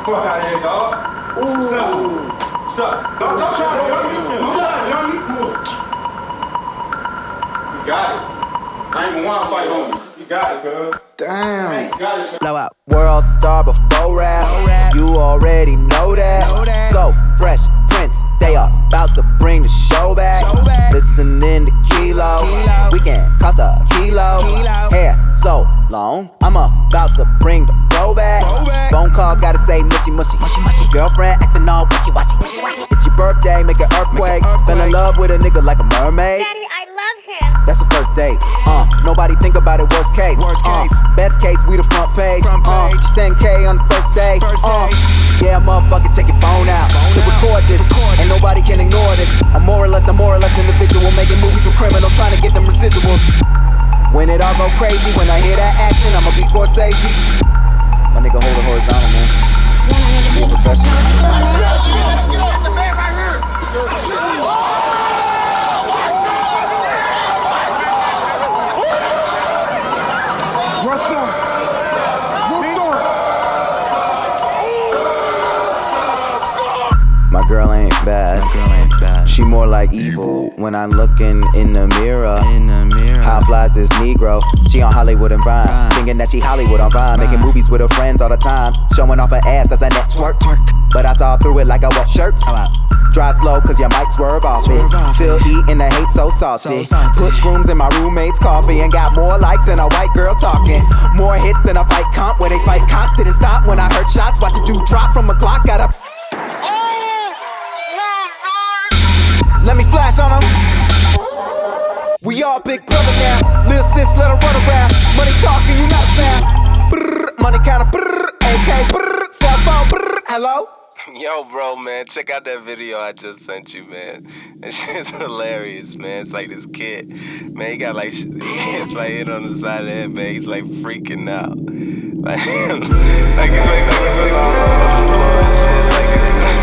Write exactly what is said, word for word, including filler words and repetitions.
fuck out of here, dog. Ooh. Suck. Suck. Don't, don't try to jump me. Don't try to jump me. You got it. I ain't even want to fight on you. You got it, cuz. Damn. You got it, Blow out. World star before rap. You already know that. So fresh Prince, they are about to bring the show back. Listening to Kilo. We can cost a kilo. Hair so long, I'm about to bring the flow back. Phone call, gotta say mushy mushy. Girlfriend acting all wishy washy. It's your birthday, make an earthquake. Fell in love with a nigga like a mermaid. Daddy, I love him. That's the first date. Uh, nobody think about it. Worst case. Worst case. Uh, best case, we the front page. Front page. Uh, ten K on the first day. First uh, day. yeah, motherfucker, take your phone out Phone to out. record this. Record and this. nobody can ignore this. I'm more or less, I'm more or less individual, making movies with criminals, trying to get them residuals. When it all go crazy, when I hear that action, I'ma be Scorsese. My nigga, hold it horizontal, man. Yeah, my nigga, be a professional. What you doing, man? You got the man right here. What's up? What's up? My girl ain't bad. My girl ain't bad. She more like evil. When I'm looking in the mirror, In the mirror. how flies this Negro? She on Hollywood and Vine, Vine. thinking that she Hollywood on Vine, making Vine. movies with her friends all the time, showing off her ass, that's a network. Twerk. But I saw through it like I walk shirts. How about? Drive slow cause your mic swerve off Swerve it. off Still it. eating the hate so saucy. So saucy. Put shrooms in my roommate's coffee and got more likes than a white girl talking. More hits than a fight comp where they fight cops. Didn't stop when I heard shots. Watch a dude drop from a Glock. Got a let me flash on him. We all big brother now. Lil' sis, let her run around. Money talking, you not a sound. Brrr, money counter, brrr, A K, brrr, cell phone, brrr, hello? Yo, bro, man, check out that video I just sent you, man. That shit's hilarious, man. It's like this kid, man, he got like, he gets like hit on the side of the head, man. He's like freaking out. Like, like, it's like, like, it's like all over the floor and shit. Like,